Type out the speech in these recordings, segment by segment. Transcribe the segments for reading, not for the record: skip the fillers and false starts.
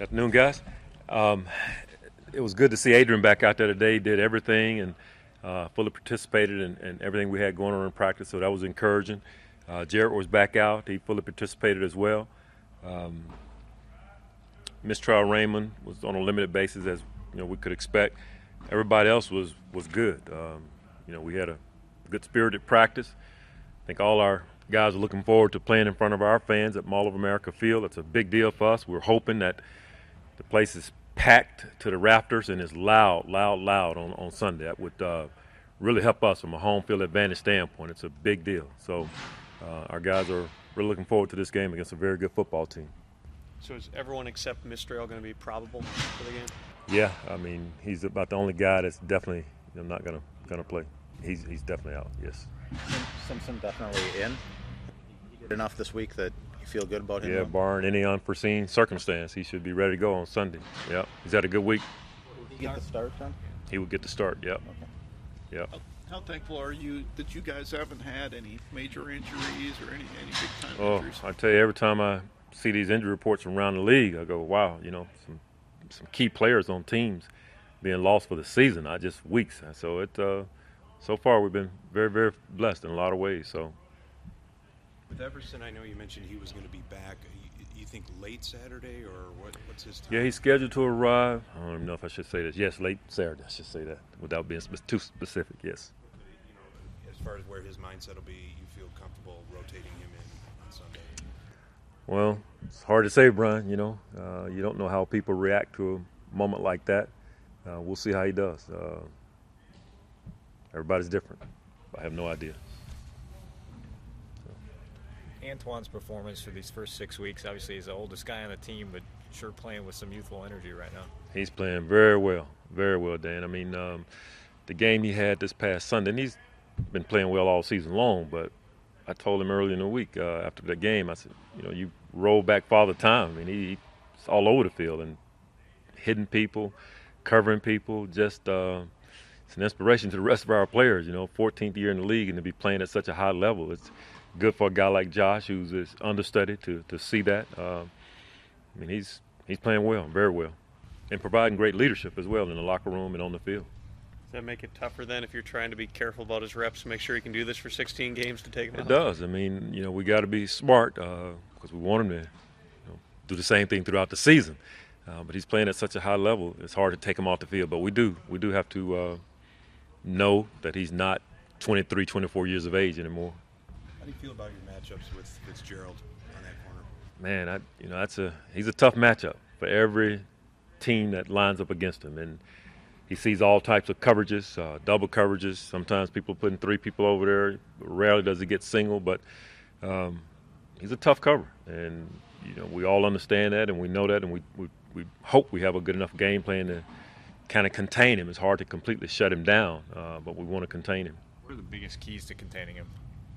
Afternoon, guys. Um, it was good to see Adrian back out there today. He did everything and fully participated in everything we had going on in practice, so that was encouraging. Jarrett was back out. He fully participated as well. Mistral Raymond was on a limited basis, as we could expect. Everybody else was good. We had a good spirited practice. I think all our guys are looking forward to playing in front of our fans at Mall of America Field. It's a big deal for us. We're hoping that the place is packed to the rafters and is loud on Sunday. That would really help us from a home field advantage standpoint. It's a big deal. So our guys are really looking forward to this game against a very good football team. So is everyone except Mistral going to be probable for the game? Yeah, I mean, he's about the only guy that's definitely not going to play. He's definitely out, yes. Simpson definitely in. He did enough this week that you feel good about him? Yeah, barring any unforeseen circumstance, he should be ready to go on Sunday. Yeah, he's had a good week. Did he get the start then? He would get the start, yep. Okay. Yep. How thankful are you that you guys haven't had any major injuries or any big-time injuries? I tell you, every time I see these injury reports from around the league, I go, wow, some key players on teams being lost for the season, not just weeks. So so far we've been very, very blessed in a lot of ways. So. With Everson, I know you mentioned he was going to be back. You think late Saturday, or what's his time? Yeah, he's scheduled to arrive. I don't even know if I should say this. Yes, late Saturday. I should say that without being too specific. Yes. As far as where his mindset will be, you feel comfortable rotating him in on Sunday? Well, it's hard to say, Brian. You don't know how people react to a moment like that. We'll see how he does. Everybody's different. I have no idea. Antoine's performance for these first 6 weeks, obviously he's the oldest guy on the team, but sure playing with some youthful energy right now. He's playing very well, Dan. I mean, the game he had this past Sunday, and he's been playing well all season long, but I told him early in the week after the game, I said, you roll back Father Time. I mean, he's all over the field and hitting people, covering people, just it's an inspiration to the rest of our players, 14th year in the league and to be playing at such a high level. It's good for a guy like Josh, who's understudy, to see that. I mean, he's playing well, very well, and providing great leadership as well in the locker room and on the field. Does that make it tougher then if you're trying to be careful about his reps, make sure he can do this for 16 games to take him out? It does. I mean, we got to be smart because we want him to do the same thing throughout the season. But he's playing at such a high level, it's hard to take him off the field. But we do have to know that he's not 23, 24 years of age anymore. How do you feel about your matchups with Fitzgerald on that corner? Man, he's a tough matchup for every team that lines up against him, and he sees all types of coverages, double coverages. Sometimes people are putting 3 people over there. Rarely does he get single, but he's a tough cover, and we all understand that, and we know that, and we hope we have a good enough game plan to kind of contain him. It's hard to completely shut him down, but we want to contain him. What are the biggest keys to containing him?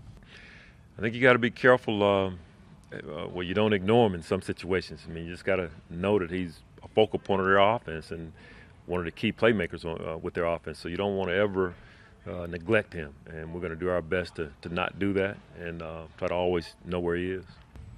I think you got to be careful where you don't ignore him in some situations. I mean, you just got to know that he's a focal point of their offense and one of the key playmakers with their offense. So you don't want to ever neglect him, and we're going to do our best to not do that and try to always know where he is.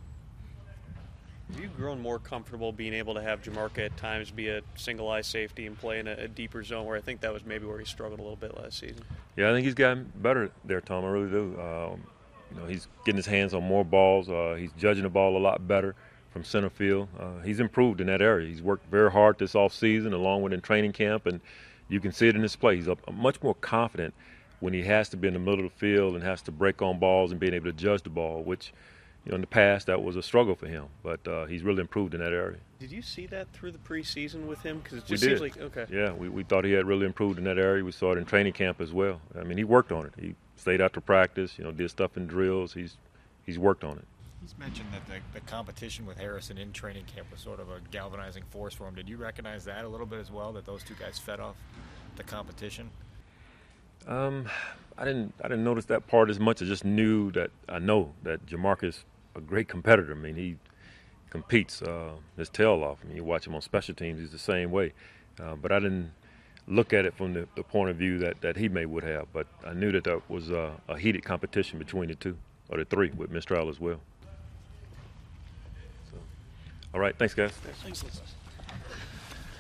Have you grown more comfortable being able to have Jamarca at times be a single-eye safety and play in a deeper zone, where I think that was maybe where he struggled a little bit last season? Yeah, I think he's gotten better there, Tom. I really do. He's getting his hands on more balls. He's judging the ball a lot better from center field. He's improved in that area. He's worked very hard this offseason along with in training camp, and you can see it in his play. He's much more confident when he has to be in the middle of the field and has to break on balls and being able to judge the ball, which in the past that was a struggle for him. But he's really improved in that area. Did you see that through the preseason with him? Because it We just did. seems like, okay. Yeah, we thought he had really improved in that area. We saw it in training camp as well. I mean, he worked on it. He stayed after practice, did stuff in drills. He's worked on it. He's mentioned that the competition with Harrison in training camp was sort of a galvanizing force for him. Did you recognize that a little bit as well, that those two guys fed off the competition? I didn't notice that part as much. I know that Jamarcus a great competitor. I mean, he competes his tail off. I mean, you watch him on special teams, he's the same way. But I didn't look at it from the point of view that he would have. but I knew that was a heated competition between the two, or the three, with Mistral as well. So, all right, thanks, guys. Thanks.